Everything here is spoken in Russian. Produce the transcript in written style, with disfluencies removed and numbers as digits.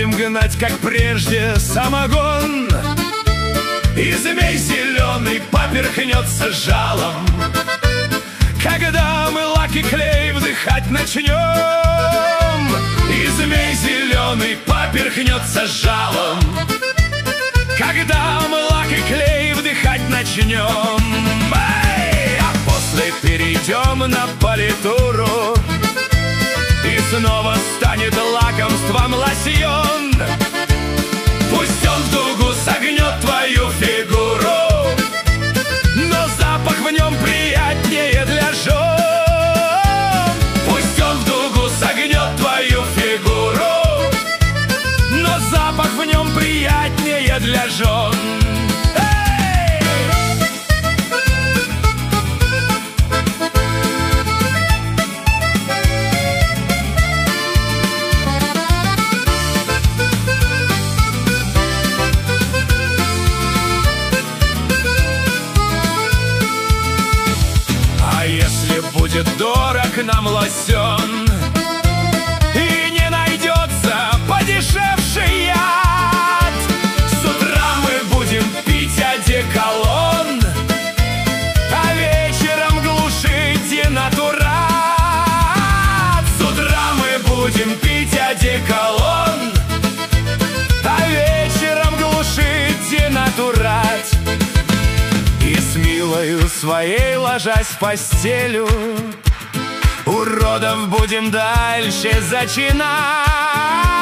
будем гнать, как прежде, самогон, и змей зеленый поперхнется жалом, когда мы лак и клей вдыхать начнем. И змей зеленый поперхнется жалом, когда мы лак и клей вдыхать начнем. А после перейдем на политуру, и снова станет лакомством лосьон. Пусть он в дугу согнет твою фигуру, но запах в нем приятнее для жен. Пусть он в дугу согнет твою фигуру, но запах в нем приятнее для жен. Будет дорог нам лосьон, и не найдется подешевший яд, с утра мы будем пить одеколон, а вечером глушить денатурат. С утра мы будем пить одеколон, а вечером глушить денатурат. И с милою своей, ложась в постелю, уродов будем дальше зачинать.